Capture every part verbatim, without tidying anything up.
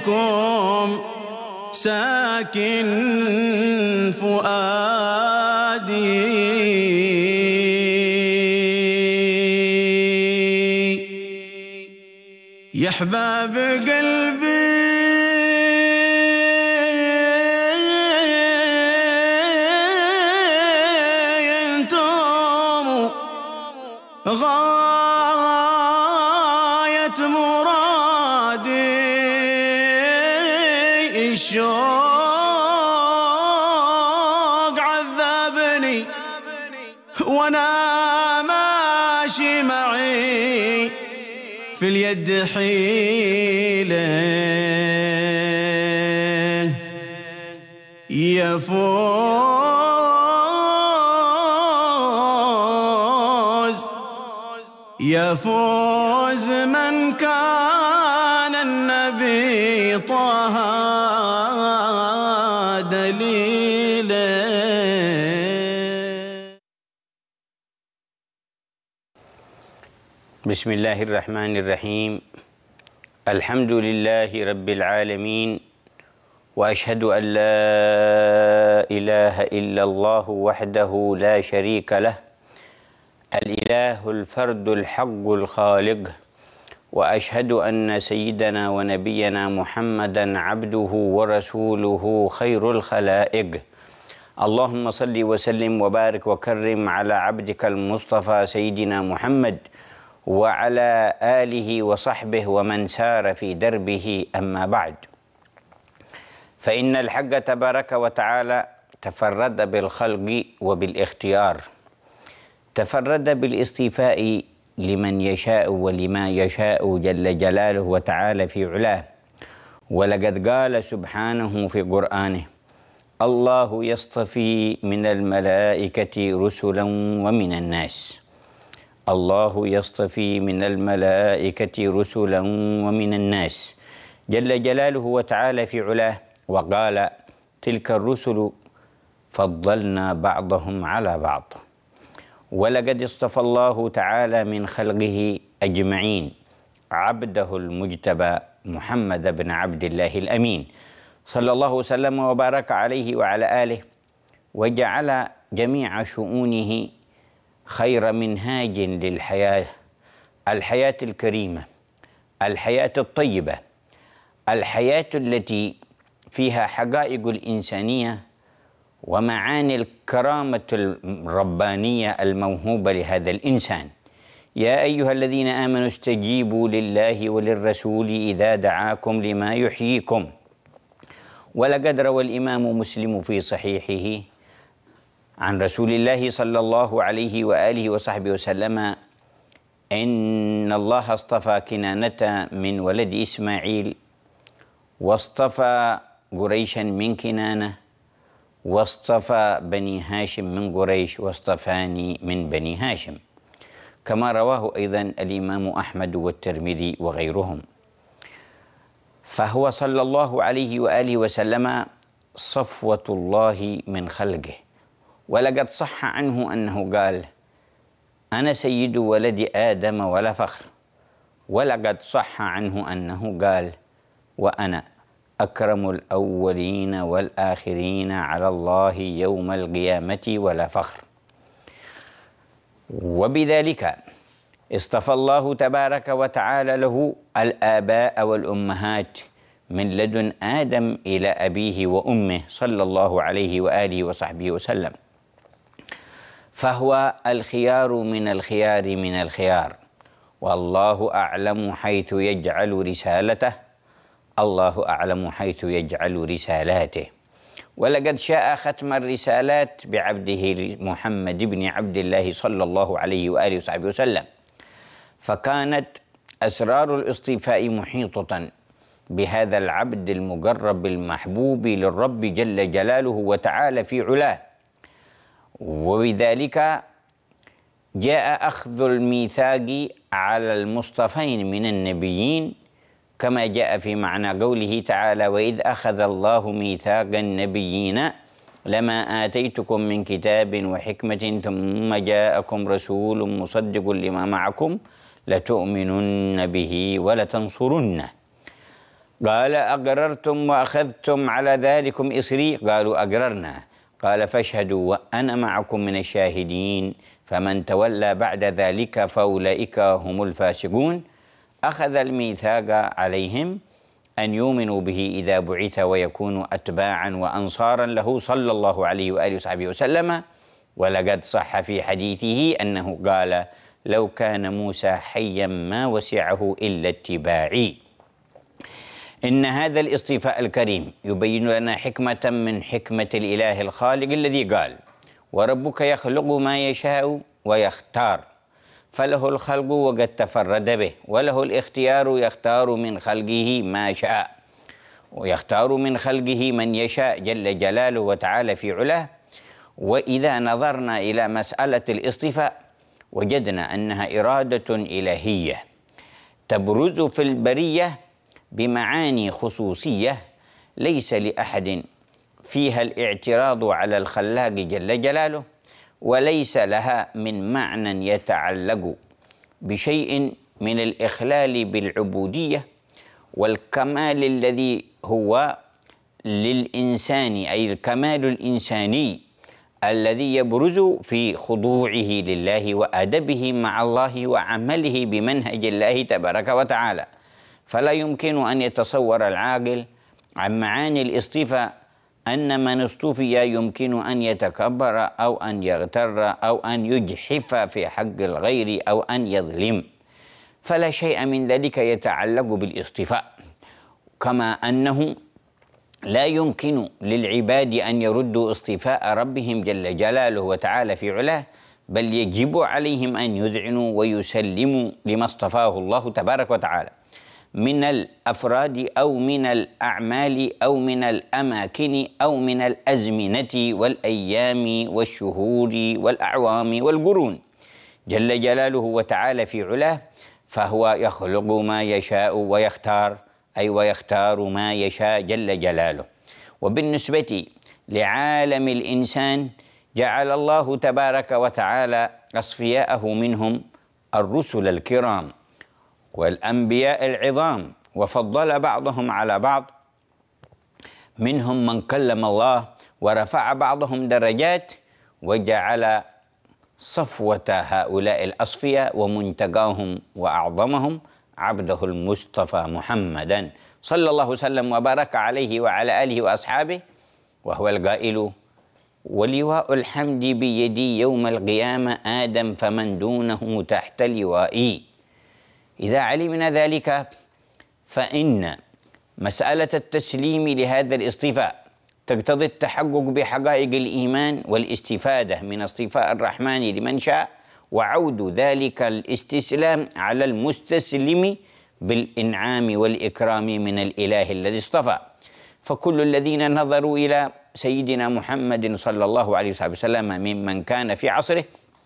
فيكم ساكن فؤادي. يا احباب قلبي انتم غاية مرادي، الشوق عذبني وانا ماشي معي في اليد حيلة يفوز يفوز من كان النبي طه دليله. بسم الله الرحمن الرحيم. الحمد لله رب العالمين، وأشهد أن لا إله إلا الله وحده لا شريك له، الإله الفرد الحق الخالق، وأشهد أن سيدنا ونبينا محمدا عبده ورسوله خير الخلائق. اللهم صل وسلم وبارك وكرم على عبدك المصطفى سيدنا محمد وعلى آله وصحبه ومن سار في دربه، أما بعد. فإن الحق تبارك وتعالى تفرد بالخلق وبالاختيار، تفرد بالاصطفاء لمن يشاء ولما يشاء جل جلاله وتعالى في علاه. ولقد قال سبحانه في قرآنه: الله يصطفي من الملائكة رسلا ومن الناس. الله يصطفي من الملائكة رسلا ومن الناس جل جلاله وتعالى في علاه. وقال: تلك الرسل فضلنا بعضهم على بعض. ولقد اصطفى الله تعالى من خلقه أجمعين عبده المجتبى محمد بن عبد الله الأمين، صلى الله وسلم وبارك عليه وعلى آله، وجعل جميع شؤونه خير منهاج للحياة، الحياة الكريمة، الحياة الطيبة، الحياة التي فيها حقائق الإنسانية ومعاني الكرامة الربانية الموهوبة لهذا الإنسان. يا أيها الذين آمنوا استجيبوا لله وللرسول إذا دعاكم لما يحييكم. ولقد روى الإمام مسلم في صحيحه عن رسول الله صلى الله عليه وآله وصحبه وسلم: إن الله اصطفى كنانة من ولد إسماعيل، واصطفى قريشا من كنانة، واصطفى بني هاشم من قريش، واصطفاني من بني هاشم، كما رواه أيضا الإمام أحمد والترمذي وغيرهم. فهو صلى الله عليه وآله وسلم صفوة الله من خلقه. ولقد صح عنه أنه قال: أنا سيد ولد آدم ولا فخر. ولقد صح عنه أنه قال: وأنا أكرم الأولين والآخرين على الله يوم القيامة ولا فخر. وبذلك اصطفى الله تبارك وتعالى له الآباء والأمهات من لدن آدم إلى أبيه وأمه، صلى الله عليه وآله وصحبه وسلم. فهو الخيار من الخيار من الخيار، والله أعلم حيث يجعل رسالته، الله أعلم حيث يجعل رسالاته. ولقد شاء ختم الرسالات بعبده محمد بن عبد الله صلى الله عليه وآله وصحبه وسلم. فكانت أسرار الاصطفاء محيطة بهذا العبد المقرب المحبوب للرب جل جلاله وتعالى في علاه. وبذلك جاء أخذ الميثاق على المصطفين من النبيين، كما جاء في معنى قوله تعالى: وإذ أخذ الله ميثاق النبيين لما آتيتكم من كتاب وحكمة ثم جاءكم رسول مصدق لما معكم لتؤمنن به ولتنصرنه. قال أقررتم وأخذتم على ذلكم إصري؟ قالوا أقررنا. قال فاشهدوا وأنا معكم من الشاهدين، فمن تولى بعد ذلك فأولئك هم الفاسقون. أخذ الميثاق عليهم أن يؤمنوا به إذا بعث ويكونوا أتباعا وأنصارا له صلى الله عليه وآله وصحبه وسلم. ولقد صح في حديثه أنه قال: لو كان موسى حيا ما وسعه إلا اتباعي. إن هذا الاصطفاء الكريم يبين لنا حكمة من حكمة الإله الخالق الذي قال: وربك يخلق ما يشاء ويختار، فله الخلق وقد تفرد به، وله الاختيار يختار من خلقه ما شاء، ويختار من خلقه من يشاء جل جلاله وتعالى في علاه. وإذا نظرنا إلى مسألة الاصطفاء وجدنا أنها إرادة إلهية تبرز في البرية بمعاني خصوصية ليس لأحد فيها الاعتراض على الخلاق جل جلاله، وليس لها من معنى يتعلق بشيء من الإخلال بالعبودية والكمال الذي هو للإنسان، أي الكمال الإنساني الذي يبرز في خضوعه لله وأدبه مع الله وعمله بمنهج الله تبارك وتعالى. فلا يمكن أن يتصور العاقل عن معاني الاصطفاء أن من اصطفي يمكن أن يتكبر أو أن يغتر أو أن يجحف في حق الغير أو أن يظلم، فلا شيء من ذلك يتعلق بالاصطفاء. كما أنه لا يمكن للعباد أن يردوا اصطفاء ربهم جل جلاله وتعالى في علاه، بل يجب عليهم أن يذعنوا ويسلموا لما اصطفاه الله تبارك وتعالى من الأفراد أو من الأعمال أو من الأماكن أو من الأزمنة والأيام والشهور والأعوام والقرون جل جلاله وتعالى في علاه. فهو يخلق ما يشاء ويختار، أي ويختار ما يشاء جل جلاله. وبالنسبة لعالم الإنسان جعل الله تبارك وتعالى أصفياءه منهم الرسل الكرام والأنبياء العظام، وفضل بعضهم على بعض، منهم من كلم الله ورفع بعضهم درجات، وجعل صفوة هؤلاء الأصفياء ومنتقاهم وأعظمهم عبده المصطفى محمدا صلى الله وسلم وبارك عليه وعلى آله وأصحابه، وهو القائل: ولواء الحمد بيدي يوم القيامة آدم فمن دونه تحت لوائي. إذا علمنا ذلك فإن مسألة التسليم لهذا الاصطفاء تقتضي التحقق بحقائق الإيمان والاستفادة من اصطفاء الرحمن لمن شاء، وعود ذلك الاستسلام على المستسلم بالإنعام والإكرام من الإله الذي اصطفى. فكل الذين نظروا إلى سيدنا محمد صلى الله عليه وسلم ممن كان في عصره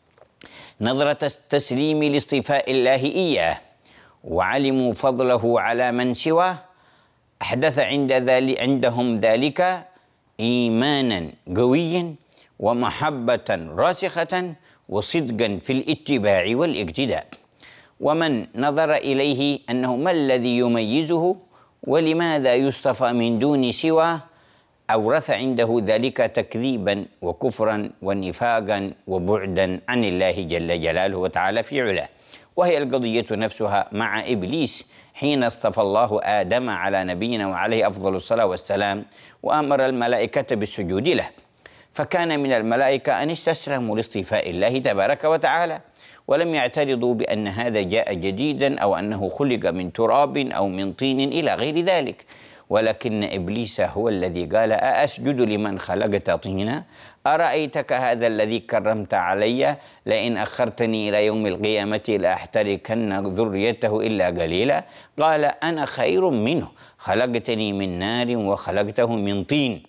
نظرة التسليم لاصطفاء الله إياه، وعلموا فضله على من سواه، أحدث عند ذلك عندهم ذلك إيمانا قويا ومحبة راسخة وصدقا في الاتباع والاقتداء. ومن نظر إليه أنه ما الذي يميزه ولماذا يصطفى من دون سواه، أورث عنده ذلك تكذيبا وكفرا ونفاقا وبعدا عن الله جل جلاله وتعالى في علاه. وهي القضية نفسها مع إبليس حين اصطفى الله آدم على نبينا وعليه أفضل الصلاة والسلام وأمر الملائكة بالسجود له، فكان من الملائكة أن استسلموا لاصطفاء الله تبارك وتعالى، ولم يعترضوا بأن هذا جاء جديدا أو أنه خلق من تراب أو من طين إلى غير ذلك. ولكن إبليس هو الذي قال: أأسجد لمن خلقت طينا؟ أرأيتك هذا الذي كرمت علي لئن أخرتني إلى يوم القيامة لأحتركن ذريته إلا قليلا. قال: أنا خير منه، خلقتني من نار وخلقته من طين.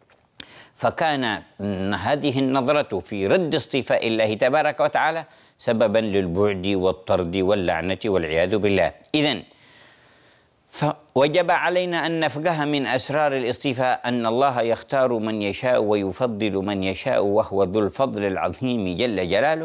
فكان هذه النظرة في رد اصطفاء الله تبارك وتعالى سببا للبعد والطرد واللعنة والعياذ بالله. إذن فوجب علينا أن نفقه من أسرار الاصطفاء أن الله يختار من يشاء ويفضل من يشاء، وهو ذو الفضل العظيم جل جلاله.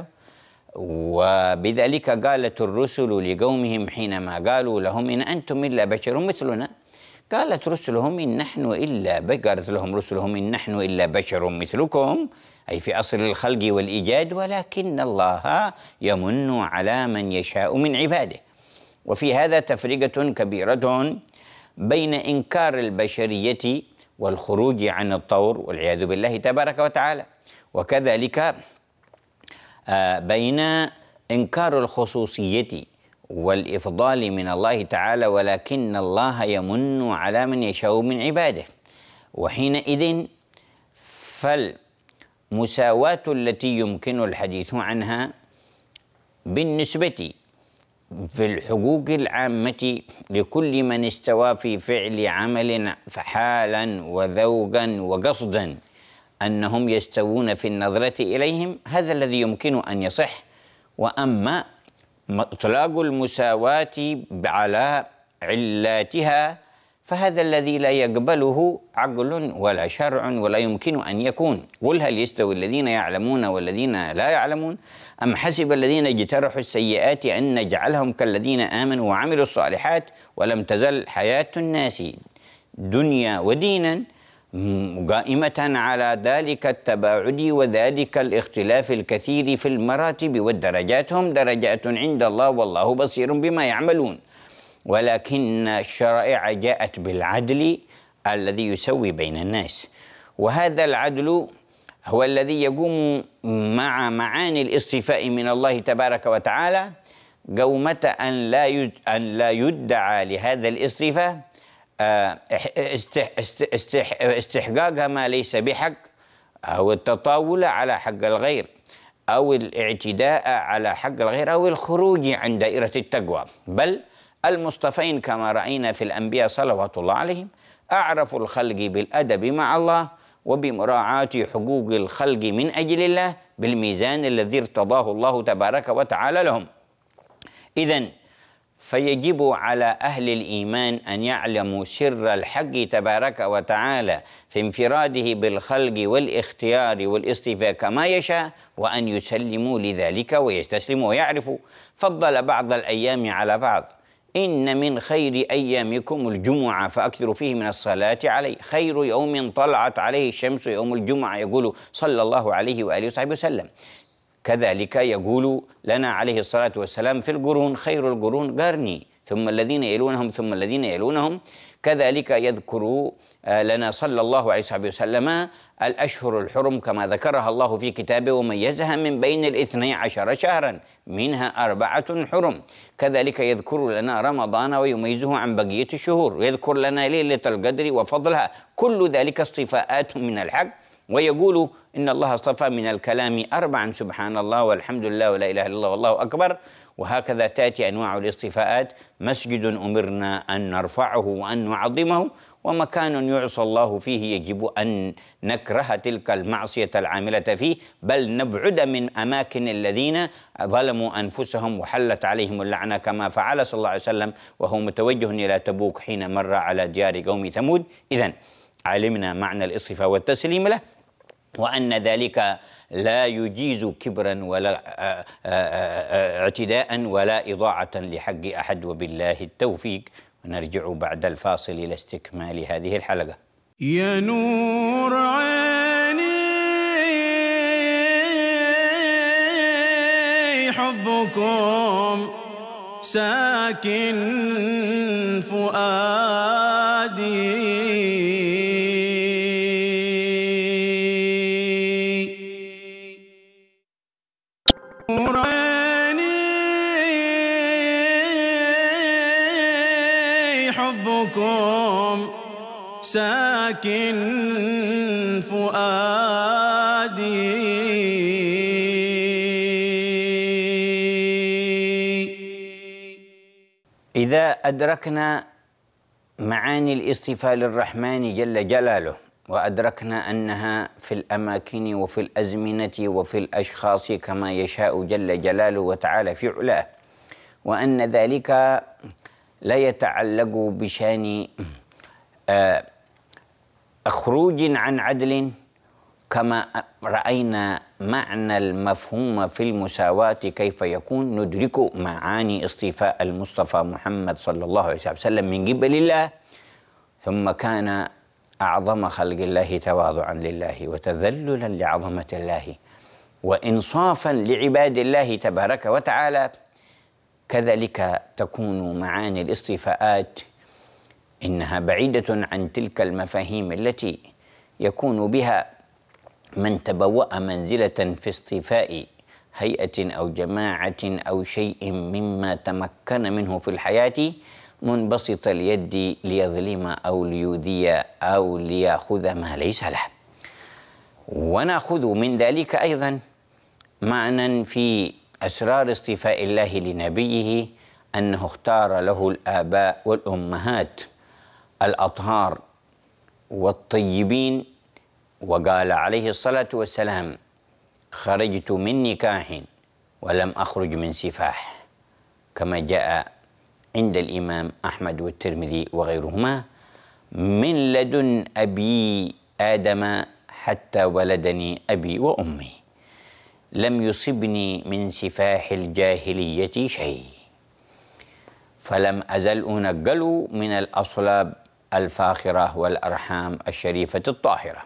وبذلك قالت الرسل لقومهم حينما قالوا لهم: إن أنتم إلا بشر مثلنا، قالت رسلهم إن نحن إلا قالت لهم رسلهم إن نحن إلا بشر مثلكم، أي في أصل الخلق والإيجاد، ولكن الله يمن على من يشاء من عباده. وفي هذا تفرقة كبيرة بين إنكار البشرية والخروج عن الطور والعياذ بالله تبارك وتعالى، وكذلك بين إنكار الخصوصية والإفضال من الله تعالى، ولكن الله يمن على من يشاء من عباده. وحينئذ فالمساواة التي يمكن الحديث عنها بالنسبة في الحقوق العامة لكل من استوى في فعل عمل حالا وذوقا وقصدا أنهم يستوون في النظرة إليهم، هذا الذي يمكن أن يصح. وأما إطلاق المساواة على علاتها فهذا الذي لا يقبله عقل ولا شرع ولا يمكن أن يكون. قل هل يستوي الذين يعلمون والذين لا يعلمون أم حسب الذين اجترحوا السيئات أن نجعلهم كالذين آمنوا وعملوا الصالحات ولم تزل حياة الناس دنيا ودينا قائمة على ذلك التباعد وذلك الاختلاف الكثير في المراتب والدرجات، هم درجات عند الله والله بصير بما يعملون. ولكن الشرائع جاءت بالعدل الذي يسوي بين الناس، وهذا العدل هو الذي يقوم مع معاني الاصطفاء من الله تبارك وتعالى قومة أن لا أن لا يدعى لهذا الاصطفاء استحقاق ما ليس بحق، أو التطاول على حق الغير، أو الاعتداء على حق الغير، أو الخروج عن دائرة التقوى. بل المصطفين كما رأينا في الأنبياء صلوات الله عليهم أعرف الخلق بالأدب مع الله وبمراعاة حقوق الخلق من أجل الله بالميزان الذي ارتضاه الله تبارك وتعالى لهم. إذن فيجب على أهل الإيمان أن يعلموا سر الحق تبارك وتعالى في انفراده بالخلق والاختيار والاصطفاء كما يشاء، وأن يسلموا لذلك ويستسلموا ويعرفوا فضل بعض الأيام على بعض. إن من خير أيامكم الجمعة فأكثروا فيه من الصلاة عليه، خير يوم طلعت عليه الشمس يوم الجمعة، يقول صلى الله عليه وآله وصحبه وسلم. كذلك يقول لنا عليه الصلاة والسلام في القرون خير القرون قرني ثم الذين يلونهم ثم الذين يلونهم. كذلك يذكر لنا صلى الله عليه وسلم الأشهر الحرم كما ذكرها الله في كتابه وميزها من بين الاثني عشر شهرا منها أربعة حرم. كذلك يذكر لنا رمضان ويميزه عن بقية الشهور، ويذكر لنا ليلة القدر وفضلها، كل ذلك اصطفاءات من الحق. ويقول إن الله اصطفى من الكلام أربعا سبحان الله والحمد لله ولا إله إلا الله والله أكبر. وهكذا تأتي أنواع الاصطفاءات: مسجد أمرنا أن نرفعه وأن نعظمه، ومكان يعصى الله فيه يجب أن نكره تلك المعصية العاملة فيه، بل نبعد من أماكن الذين ظلموا أنفسهم وحلت عليهم اللعنة كما فعل صلى الله عليه وسلم وهو متوجه إلى تبوك حين مر على ديار قوم ثمود. إذن علمنا معنى الاصطفاء والتسليم له، وأن ذلك لا يجيز كبرا ولا اعتداء ولا إضاعة لحق أحد، وبالله التوفيق. ونرجع بعد الفاصل إلى استكمال هذه الحلقة. يا نور عيني حبكم ساكن فؤادي، حبكم ساكن فؤادي. إذا أدركنا معاني الاصطفاء للرحمن جل جلاله، وأدركنا أنها في الأماكن وفي الأزمنة وفي الأشخاص كما يشاء جل جلاله وتعالى في علاه، وأن ذلك لا يتعلق بشان خروج عن عدل، كما رأينا معنى المفهوم في المساواة كيف يكون. ندرك معاني اصطفاء المصطفى محمد صلى الله عليه وسلم من قبل الله ثم كان أعظم خلق الله تواضعا لله وتذللا لعظمة الله وإنصافا لعباد الله تبارك وتعالى. كذلك تكون معاني الاصطفاءات إنها بعيدة عن تلك المفاهيم التي يكون بها من تبوأ منزلة في اصطفاء هيئة أو جماعة أو شيء مما تمكن منه في الحياة منبسط اليد ليظلم أو ليؤذي أو ليأخذ ما ليس له. ونأخذ من ذلك أيضا معنى في أسرار اصطفاء الله لنبيه أنه اختار له الآباء والأمهات الأطهار والطيبين، وقال عليه الصلاة والسلام: خرجت من نكاح ولم أخرج من سفاح، كما جاء عند الإمام أحمد والترمذي وغيرهما: من لدن أبي آدم حتى ولدني أبي وأمي لم يصبني من سفاح الجاهلية شيء، فلم أزل أنقل من الأصلاب الفاخرة والأرحام الشريفة الطاهرة.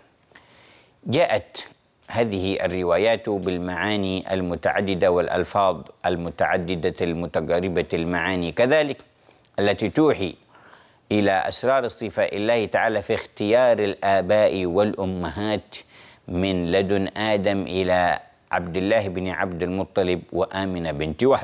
جاءت هذه الروايات بالمعاني المتعددة والألفاظ المتعددة المتقاربة المعاني كذلك، التي توحي إلى أسرار اصطفاء الله تعالى في اختيار الآباء والأمهات من لدن آدم إلى عبد الله بن عبد المطلب وآمنة بنت وهب.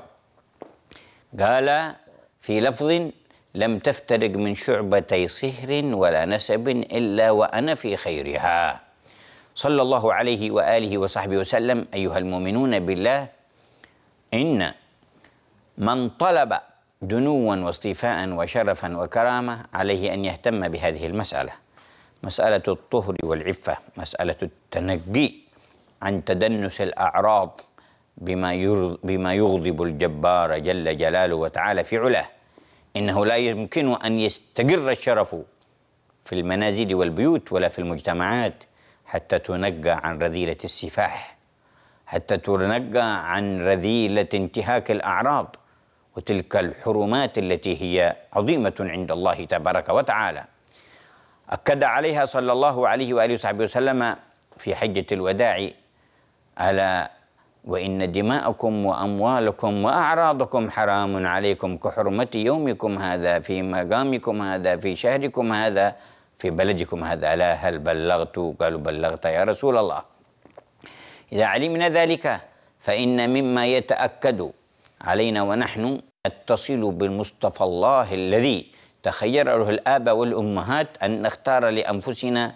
قال في لفظ: لم تفترق من شعبتي صهر ولا نسب إلا وأنا في خيرها. صلى الله عليه وآله وصحبه وسلم. أيها المؤمنون بالله، إن من طلب دنوا واصطفاء وشرفا وكرامة عليه أن يهتم بهذه المسألة، مسألة الطهر والعفة، مسألة التنقي عن تدنس الأعراض بما بما يغضب الجبار جل جلاله وتعالى في علاه. إنه لا يمكن أن يستقر الشرف في المنازل والبيوت ولا في المجتمعات حتى تنقى عن رذيلة السفاح، حتى تنقى عن رذيلة انتهاك الأعراض وتلك الحرمات التي هي عظيمة عند الله تبارك وتعالى. أكد عليها صلى الله عليه وآله وصحبه وسلم في حجة الوداع: ألا وإن دماءكم وأموالكم وأعراضكم حرام عليكم كحرمة يومكم هذا في مقامكم هذا في شهركم هذا في بلدكم هذا. ألا هل بلغت؟ قالوا: بلغت يا رسول الله. إذا علمنا ذلك فإن مما يتأكد علينا ونحن نتصل بالمصطفى الله الذي تخيره الآباء والأمهات أن نختار لأنفسنا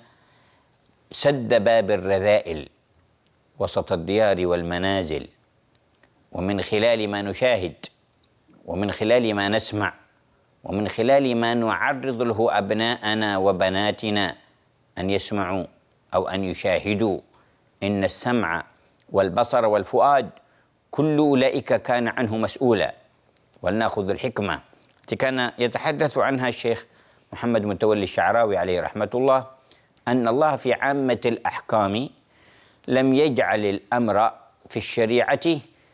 سد باب الرذائل وسط الديار والمنازل، ومن خلال ما نشاهد ومن خلال ما نسمع ومن خلال ما نعرض له أبناءنا وبناتنا أن يسمعوا أو أن يشاهدوا. إن السمع والبصر والفؤاد كل أولئك كان عنه مسؤولا. ولنأخذ الحكمة التي كان يتحدث عنها الشيخ محمد متولي الشعراوي عليه رحمة الله، أن الله في عامة الأحكام لم يجعل الأمر في الشريعة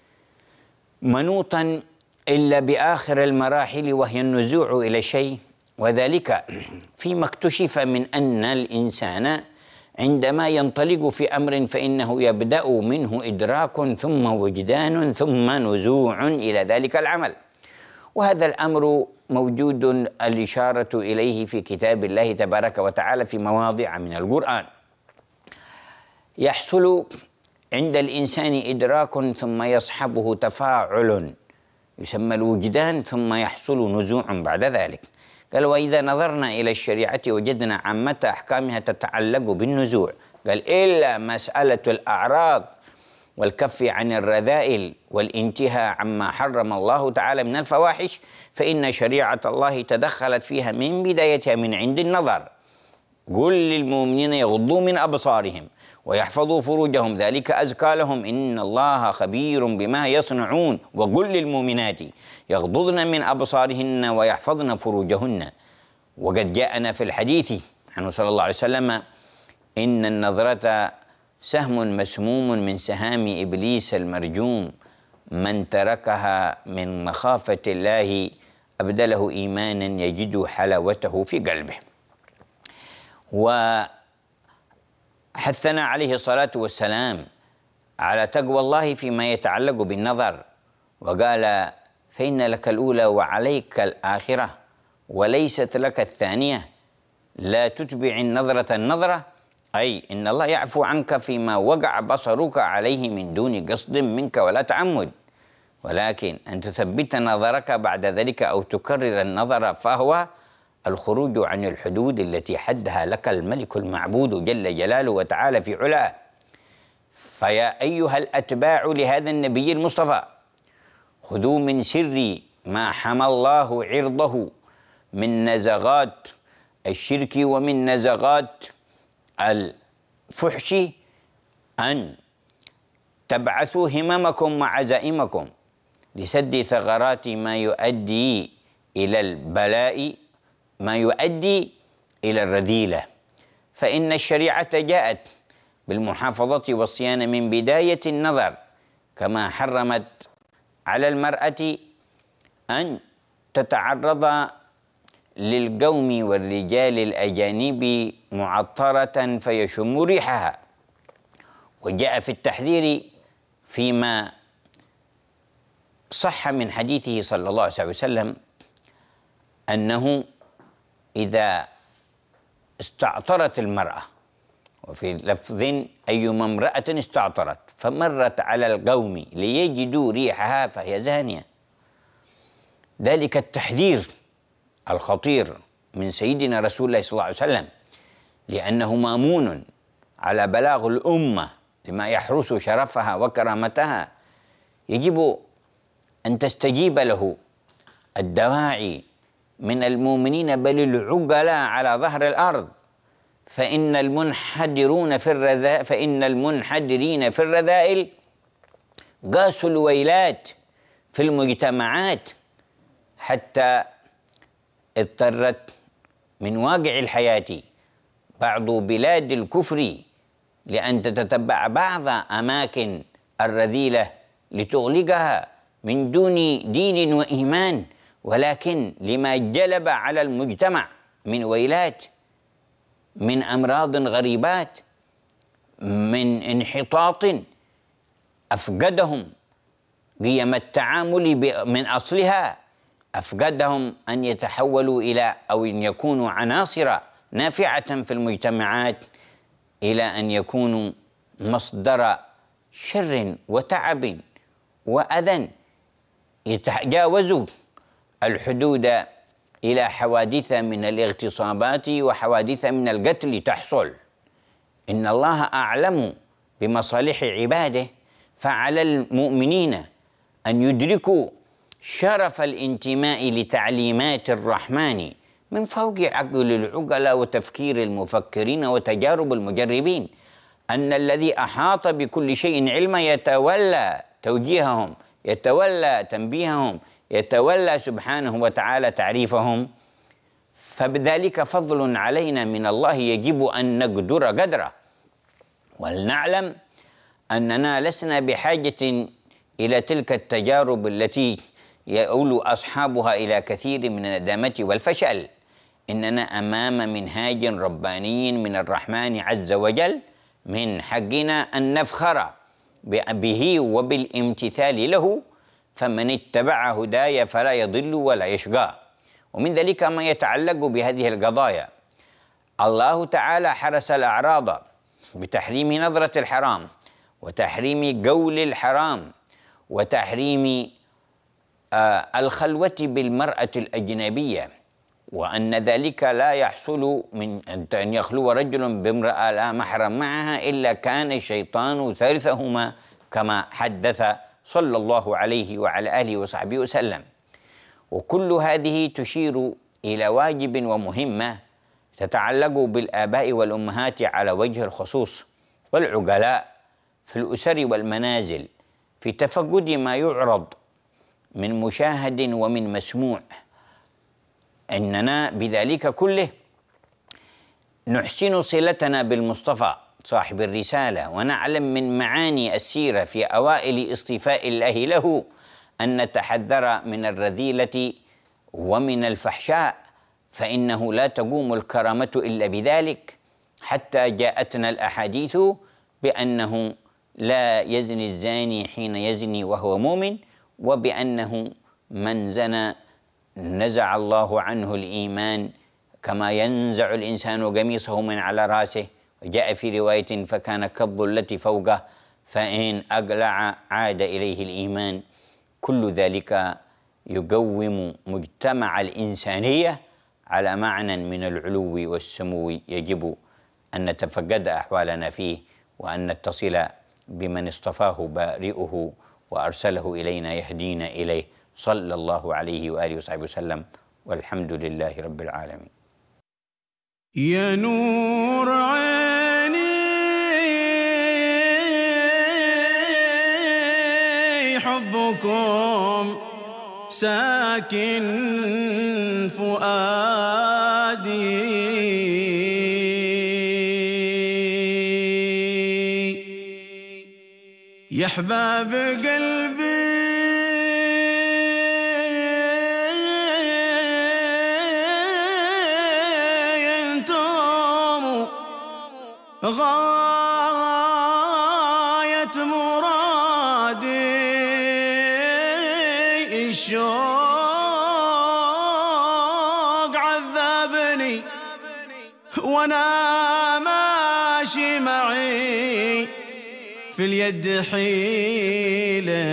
منوطا إلا بآخر المراحل، وهي النزوع إلى شيء، وذلك فيما اكتشف من أن الإنسان عندما ينطلق في أمر فإنه يبدأ منه إدراك ثم وجدان ثم نزوع إلى ذلك العمل. وهذا الأمر موجود الإشارة إليه في كتاب الله تبارك وتعالى في مواضع من القرآن. يحصل عند الإنسان إدراك ثم يصحبه تفاعل يسمى الوجدان ثم يحصل نزوع بعد ذلك. قال: وإذا نظرنا إلى الشريعة وجدنا عامة أحكامها تتعلق بالنزوع. قال: إلا مسألة الأعراض والكف عن الرذائل والانتهاء عما حرم الله تعالى من الفواحش فإن شريعة الله تدخلت فيها من بدايتها من عند النظر. قل للمؤمنين يغضوا من أبصارهم ويحفظوا فروجهم ذلك أزكى لهم إن الله خبير بما يصنعون. وقل للمؤمنات يغضضن من أبصارهن ويحفظن فروجهن. وقد جاءنا في الحديث عنه صلى الله عليه وسلم: إن النظرة سهم مسموم من سهام إبليس المرجوم، من تركها من مخافة الله أبدله إيمانا يجد حلاوته في قلبه. وحثنا عليه الصلاة والسلام على تقوى الله فيما يتعلق بالنظر، وقال: فإن لك الأولى وعليك الآخرة وليست لك الثانية، لا تتبع النظرة النظرة، أي إن الله يعفو عنك فيما وقع بصرك عليه من دون قصد منك ولا تعمد، ولكن أن تثبت نظرك بعد ذلك أو تكرر النظر فهو الخروج عن الحدود التي حدها لك الملك المعبود جل جلاله وتعالى في علاه. فيا أيها الأتباع لهذا النبي المصطفى، خذوا من سر ما حمى الله عرضه من نزغات الشرك ومن نزغات الفحش أن تبعثوا هممكم وعزائمكم لسد ثغرات ما يؤدي إلى البلاء، ما يؤدي إلى الرذيلة. فإن الشريعة جاءت بالمحافظة والصيانة من بداية النظر، كما حرمت على المرأة أن تتعرض للقوم والرجال الأجانب معطرة فيشم ريحها. وجاء في التحذير فيما صح من حديثه صلى الله عليه وسلم أنه إذا استعطرت المرأة، وفي لفظ أيما امرأة استعطرت فمرت على القوم ليجدوا ريحها فهي زانية. ذلك التحذير الخطير من سيدنا رسول الله صلى الله عليه وسلم، لأنه مأمون على بلاغ الأمة لما يحرس شرفها وكرامتها، يجب أن تستجيب له الدواعي من المؤمنين بل العقلاء على ظهر الأرض. فإن المنحدرون في الرذائل فإن المنحدرين في الرذائل قاسوا الويلات في المجتمعات، حتى اضطرت من واقع الحياة بعض بلاد الكفر لأن تتتبع بعض أماكن الرذيلة لتغلقها من دون دين وإيمان، ولكن لما جلب على المجتمع من ويلات، من أمراض غريبات، من انحطاط أفقدهم قيم التعامل من أصلها، أفقدهم أن يتحولوا إلى أو أن يكونوا عناصر نافعة في المجتمعات، إلى أن يكونوا مصدر شر وتعب وأذى، يتجاوزوا الحدود إلى حوادث من الاغتصابات وحوادث من القتل تحصل. إن الله أعلم بمصالح عباده، فعلى المؤمنين أن يدركوا شرف الانتماء لتعليمات الرحمن من فوق عقل العقلاء وتفكير المفكرين وتجارب المجربين، أن الذي أحاط بكل شيء علما يتولى توجيههم، يتولى تنبيههم، يتولى سبحانه وتعالى تعريفهم. فبذلك فضل علينا من الله يجب أن نقدر قدره، ولنعلم أننا لسنا بحاجة إلى تلك التجارب التي يؤول أصحابها إلى كثير من الندامة والفشل. إننا أمام منهاج رباني من الرحمن عز وجل، من حقنا أن نفخر به وبالامتثال له، فمن اتبع هداي فلا يضل ولا يشقى. ومن ذلك ما يتعلق بهذه القضايا، الله تعالى حرس الأعراض بتحريم نظرة الحرام، وتحريم قول الحرام، وتحريم آه الخلوة بالمرأة الأجنبية، وأن ذلك لا يحصل من أن يخلو رجل بامرأة لا محرم معها إلا كان الشيطان ثالثهما، كما حدث صلى الله عليه وعلى آله وصحبه وسلم. وكل هذه تشير إلى واجب ومهمة تتعلق بالآباء والأمهات على وجه الخصوص، والعقلاء في الأسر والمنازل، في تفقد ما يعرض من مشاهد ومن مسموع. إننا بذلك كله نحسن صلتنا بالمصطفى صاحب الرسالة، ونعلم من معاني السيرة في أوائل اصطفاء الله له أن نتحذر من الرذيلة ومن الفحشاء، فإنه لا تقوم الكرامة إلا بذلك. حتى جاءتنا الأحاديث بأنه لا يزني الزاني حين يزني وهو مؤمن، وبأنه من زنى نزع الله عنه الإيمان كما ينزع الإنسان قميصه من على رأسه. وجاء في رواية فكان كالظلة فوقه فإن أقلع عاد إليه الإيمان. كل ذلك يقوم مجتمع الإنسانية على معنى من العلو والسمو يجب أن نتفقد أحوالنا فيه، وأن نتصل بمن اصطفاه بارئه وأرسله إلينا يهدينا إليه، صلى الله عليه وآله وصحبه وسلم، والحمد لله رب العالمين. يا نور عيني حبكم ساكن فؤادي، يا أحباب قلبي انتم غاية مرادي، الشوق عذبني وانا ماشي معي في اليد حيلة،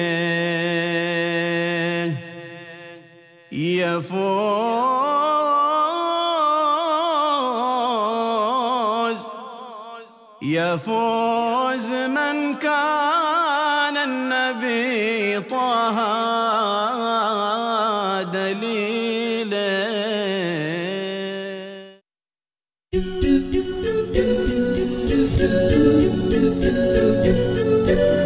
يفوز يفوز من كان النبي طه دليله.